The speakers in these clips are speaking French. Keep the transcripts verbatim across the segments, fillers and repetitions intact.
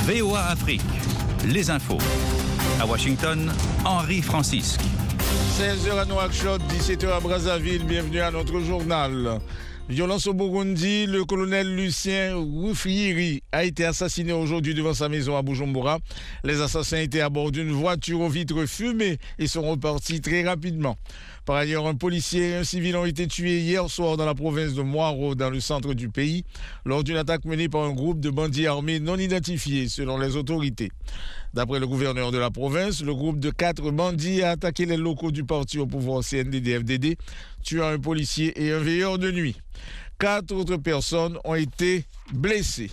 V O A Afrique, les infos. À Washington, Henri Francisque. seize heures à Nouakchott, dix-sept heures à Brazzaville. Bienvenue à notre journal. Violence au Burundi, le colonel Lucien Rufyiri a été assassiné aujourd'hui devant sa maison à Bujumbura. Les assassins étaient à bord d'une voiture aux vitres fumées et sont repartis très rapidement. Par ailleurs, un policier et un civil ont été tués hier soir dans la province de Mwaro, dans le centre du pays, lors d'une attaque menée par un groupe de bandits armés non identifiés, selon les autorités. D'après le gouverneur de la province, le groupe de quatre bandits a attaqué les locaux du parti au pouvoir C N D D F D D, tuant un policier et un veilleur de nuit. Quatre autres personnes ont été blessées.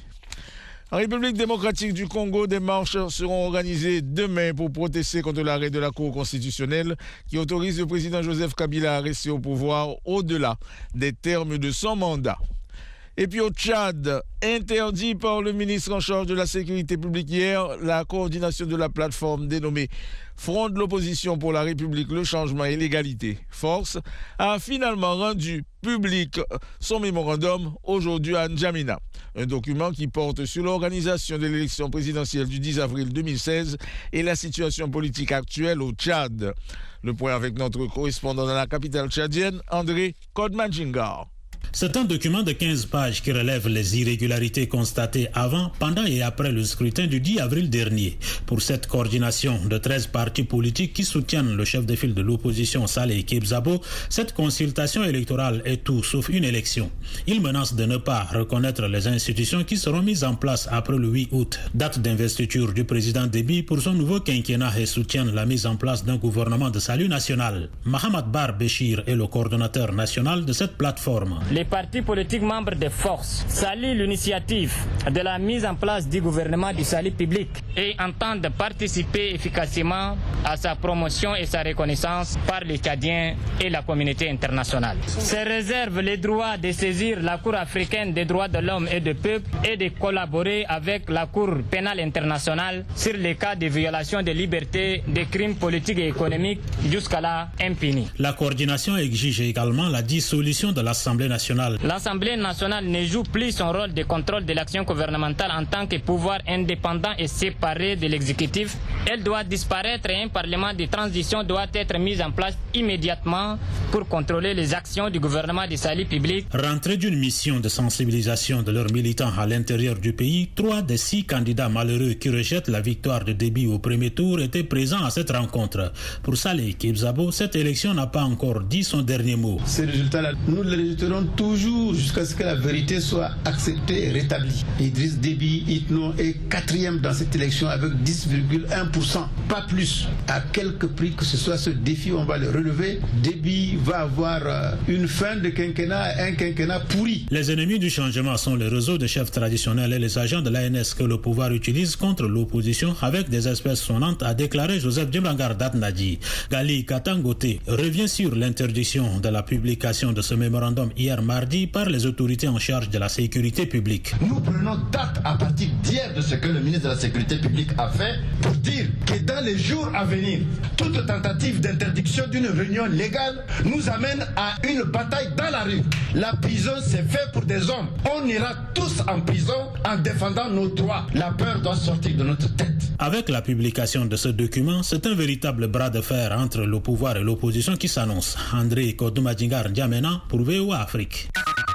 En République démocratique du Congo, des marches seront organisées demain pour protester contre l'arrêt de la Cour constitutionnelle qui autorise le président Joseph Kabila à rester au pouvoir au-delà des termes de son mandat. Et puis au Tchad, interdit par le ministre en charge de la sécurité publique hier, la coordination de la plateforme dénommée Front de l'opposition pour la République, le changement et l'égalité, Force, a finalement rendu public son mémorandum aujourd'hui à N'Djamena. Un document qui porte sur l'organisation de l'élection présidentielle du dix avril deux mille seize et la situation politique actuelle au Tchad. Le point avec notre correspondant dans la capitale tchadienne, André Kodmanjingar. C'est un document de quinze pages qui relève les irrégularités constatées avant, pendant et après le scrutin du dix avril dernier. Pour cette coordination de treize partis politiques qui soutiennent le chef de file de l'opposition Saleh Kebzabo, cette consultation électorale est tout sauf une élection. Il menace de ne pas reconnaître les institutions qui seront mises en place après le huit août, date d'investiture du président Déby pour son nouveau quinquennat, et soutiennent la mise en place d'un gouvernement de salut national. Mahamad Bar Béchir est le coordonnateur national de cette plateforme. Les partis politiques membres des forces saluent l'initiative de la mise en place du gouvernement du salut public et entendent participer efficacement à sa promotion et sa reconnaissance par les Tchadiens et la communauté internationale. Se réservent les droits de saisir la Cour africaine des droits de l'homme et du peuple et de collaborer avec la Cour pénale internationale sur les cas de violation des libertés, des crimes politiques et économiques jusqu'à là impunis. La coordination exige également la dissolution de l'Assemblée nationale. L'Assemblée nationale ne joue plus son rôle de contrôle de l'action gouvernementale en tant que pouvoir indépendant et séparé de l'exécutif. Elle doit disparaître et un parlement de transition doit être mis en place immédiatement pour contrôler les actions du gouvernement du salut public. Rentrée d'une mission de sensibilisation de leurs militants à l'intérieur du pays, trois des six candidats malheureux qui rejettent la victoire de Déby au premier tour étaient présents à cette rencontre. Pour Saleh Kebzabo, cette élection n'a pas encore dit son dernier mot. Ces résultats-là, nous les rejetterons toujours jusqu'à ce que la vérité soit acceptée et rétablie. Idriss Déby Itno est quatrième dans cette élection avec dix virgule un pour cent, pas plus. À quelque prix que ce soit, ce défi, on va le relever. Déby va avoir une fin de quinquennat, un quinquennat pourri. Les ennemis du changement sont les réseaux de chefs traditionnels et les agents de l'A N S que le pouvoir utilise contre l'opposition avec des espèces sonnantes, a déclaré Joseph Djibangar Datnadji. Gali Katangote revient sur l'interdiction de la publication de ce mémorandum hier mardi par les autorités en charge de la sécurité publique. Nous prenons date à partir d'hier de ce que le ministre de la Sécurité publique a fait pour dire que dans les jours à venir, toute tentative d'interdiction d'une réunion légale nous amène à une bataille dans la rue. La prison, c'est fait pour des hommes. On ira tous en prison en défendant nos droits. La peur doit sortir de notre tête. Avec la publication de ce document, c'est un véritable bras de fer entre le pouvoir et l'opposition qui s'annonce. André Kodoumadjingar N'Djamena pour V O A Afrique.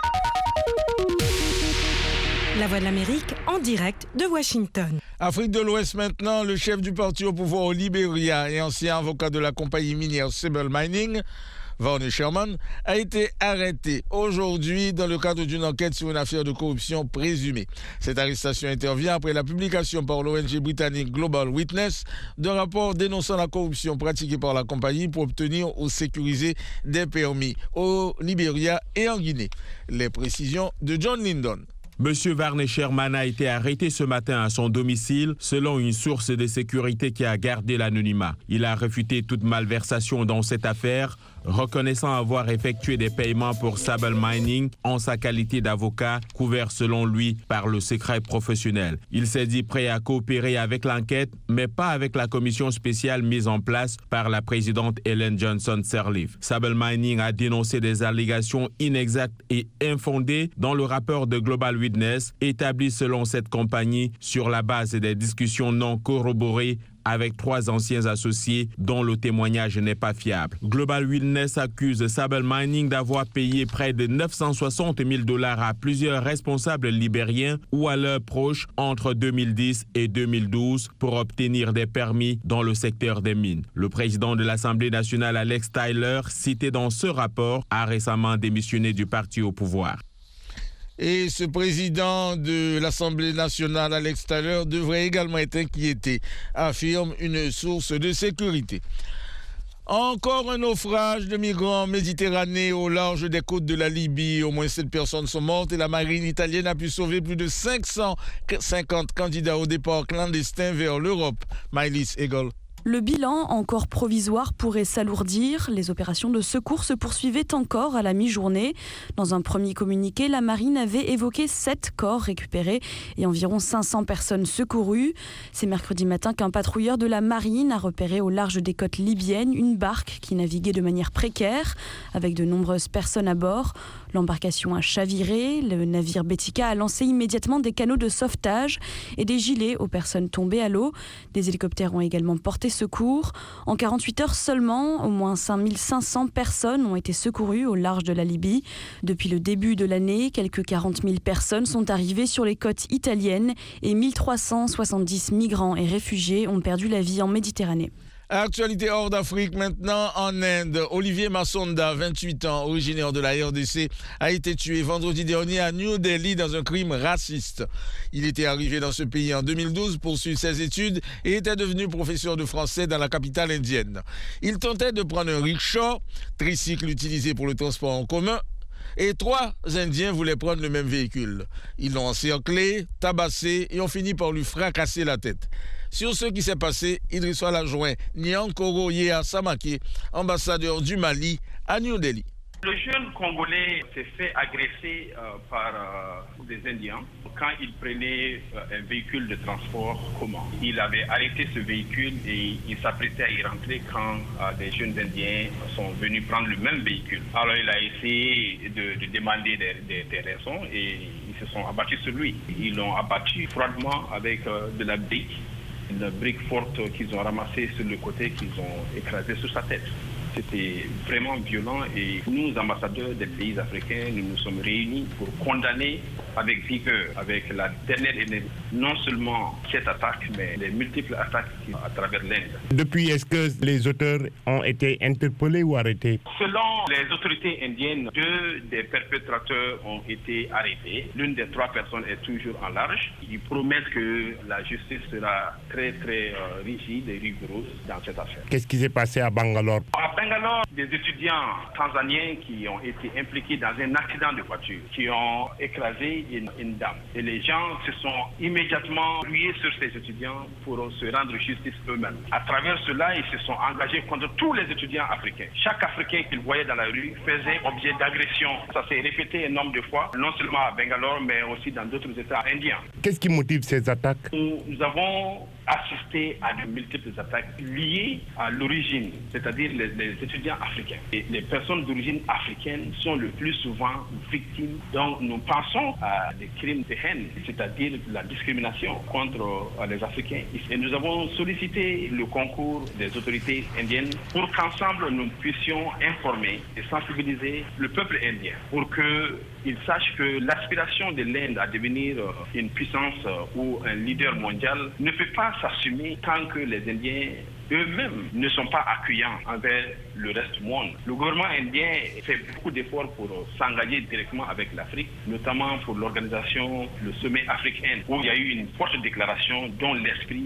La Voix de l'Amérique en direct de Washington. Afrique de l'Ouest maintenant, le chef du parti au pouvoir au Libéria et ancien avocat de la compagnie minière Sable Mining, Varney Sherman, a été arrêté aujourd'hui dans le cadre d'une enquête sur une affaire de corruption présumée. Cette arrestation intervient après la publication par l'O N G britannique Global Witness d'un rapport dénonçant la corruption pratiquée par la compagnie pour obtenir ou sécuriser des permis au Libéria et en Guinée. Les précisions de John Lyndon. Monsieur Varney Sherman a été arrêté ce matin à son domicile, selon une source de sécurité qui a gardé l'anonymat. Il a réfuté toute malversation dans cette affaire reconnaissant avoir effectué des paiements pour Sable Mining en sa qualité d'avocat, couvert selon lui par le secret professionnel. Il s'est dit prêt à coopérer avec l'enquête, mais pas avec la commission spéciale mise en place par la présidente Ellen Johnson Sirleaf. Sable Mining a dénoncé des allégations inexactes et infondées dans le rapport de Global Witness, établi selon cette compagnie sur la base des discussions non corroborées avec trois anciens associés dont le témoignage n'est pas fiable. Global Witness accuse Sable Mining d'avoir payé près de neuf cent soixante mille dollars à plusieurs responsables libériens ou à leurs proches entre deux mille dix et deux mille douze pour obtenir des permis dans le secteur des mines. Le président de l'Assemblée nationale, Alex Tyler, cité dans ce rapport, a récemment démissionné du parti au pouvoir. Et ce président de l'Assemblée nationale, Alex Tyler, devrait également être inquiété, affirme une source de sécurité. Encore un naufrage de migrants en Méditerranée au large des côtes de la Libye. Au moins sept personnes sont mortes et la marine italienne a pu sauver plus de cinq cent cinquante candidats au départ clandestin vers l'Europe. Maëlys Egol. Le bilan, encore provisoire, pourrait s'alourdir. Les opérations de secours se poursuivaient encore à la mi-journée. Dans un premier communiqué, la marine avait évoqué sept corps récupérés et environ cinq cents personnes secourues. C'est mercredi matin qu'un patrouilleur de la marine a repéré au large des côtes libyennes une barque qui naviguait de manière précaire, avec de nombreuses personnes à bord. L'embarcation a chaviré. Le navire Betika a lancé immédiatement des canaux de sauvetage et des gilets aux personnes tombées à l'eau. Des hélicoptères ont également porté secours. En quarante-huit heures seulement, au moins cinq mille cinq cents personnes ont été secourues au large de la Libye. Depuis le début de l'année, quelques quarante mille personnes sont arrivées sur les côtes italiennes et mille trois cent soixante-dix migrants et réfugiés ont perdu la vie en Méditerranée. Actualité hors d'Afrique maintenant en Inde. Olivier Massonda, vingt-huit ans, originaire de la R D C, a été tué vendredi dernier à New Delhi dans un crime raciste. Il était arrivé dans ce pays en deux mille douze pour suivre ses études et était devenu professeur de français dans la capitale indienne. Il tentait de prendre un rickshaw, tricycle utilisé pour le transport en commun, et trois Indiens voulaient prendre le même véhicule. Ils l'ont encerclé, tabassé et ont fini par lui fracasser la tête. Sur ce qui s'est passé, Idrissa l'a joint Nyankoro Yea Samake, ambassadeur du Mali à New Delhi. Le jeune Congolais s'est fait agresser euh, par euh, des Indiens quand il prenait euh, un véhicule de transport commun. Il avait arrêté ce véhicule et il s'apprêtait à y rentrer quand euh, des jeunes Indiens sont venus prendre le même véhicule. Alors il a essayé de, de demander des, des, des raisons et ils se sont abattus sur lui. Ils l'ont abattu froidement avec euh, de la brique, une brique forte qu'ils ont ramassée sur le côté qu'ils ont écrasée sur sa tête. C'était vraiment violent et nous, ambassadeurs des pays africains, nous nous sommes réunis pour condamner avec vigueur, avec la dernière énergie, non seulement cette attaque, mais les multiples attaques à travers l'Inde. Depuis, est-ce que les auteurs ont été interpellés ou arrêtés? Selon les autorités indiennes, deux des perpétrateurs ont été arrêtés. L'une des trois personnes est toujours en large. Ils promettent que la justice sera très, très euh, rigide et rigoureuse dans cette affaire. Qu'est-ce qui s'est passé à Bangalore? À Bangalore, des étudiants tanzaniens qui ont été impliqués dans un accident de voiture, qui ont écrasé une, une dame. Et les gens se sont immédiatement rués sur ces étudiants pour se rendre justice eux-mêmes. À travers cela, ils se sont engagés contre tous les étudiants africains. Chaque Africain qu'ils voyaient dans la rue faisait objet d'agression. Ça s'est répété un nombre de fois, non seulement à Bangalore, mais aussi dans d'autres États indiens. Qu'est-ce qui motive ces attaques? Nous, nous avons assisté à de multiples attaques liées à l'origine, c'est-à-dire les, les étudiants africains. Et les personnes d'origine africaine sont le plus souvent victimes. Donc nous pensons à des crimes de haine, c'est-à-dire la discrimination contre les Africains. Et nous avons sollicité le concours des autorités indiennes pour qu'ensemble nous puissions informer et sensibiliser le peuple indien pour qu'il sache que l'aspiration de l'Inde à devenir une puissance ou un leader mondial ne peut pas s'assumer tant que les Indiens eux-mêmes ne sont pas accueillants envers le reste du monde. Le gouvernement indien fait beaucoup d'efforts pour s'engager directement avec l'Afrique, notamment pour l'organisation, le sommet Afrique-Inde, où il y a eu une forte déclaration dont l'esprit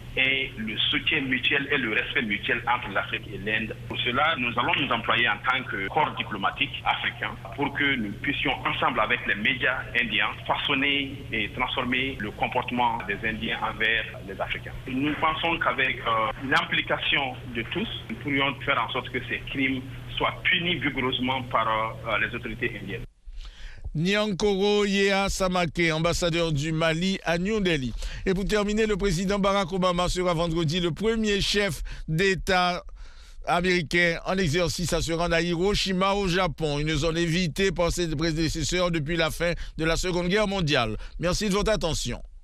et le soutien mutuel et le respect mutuel entre l'Afrique et l'Inde. Pour cela, nous allons nous employer en tant que corps diplomatique africain pour que nous puissions, ensemble avec les médias indiens, façonner et transformer le comportement des Indiens envers les Africains. Nous pensons qu'avec euh, l'implication de tous, nous pourrions faire en sorte que ces crimes soit puni vigoureusement par euh, les autorités indiennes. Nyankoro Yea Samake, ambassadeur du Mali à New Delhi. Et pour terminer, le président Barack Obama sera vendredi le premier chef d'État américain en exercice à se rendre à Hiroshima au Japon, une zone évitée par ses prédécesseurs depuis la fin de la Seconde Guerre mondiale. Merci de votre attention.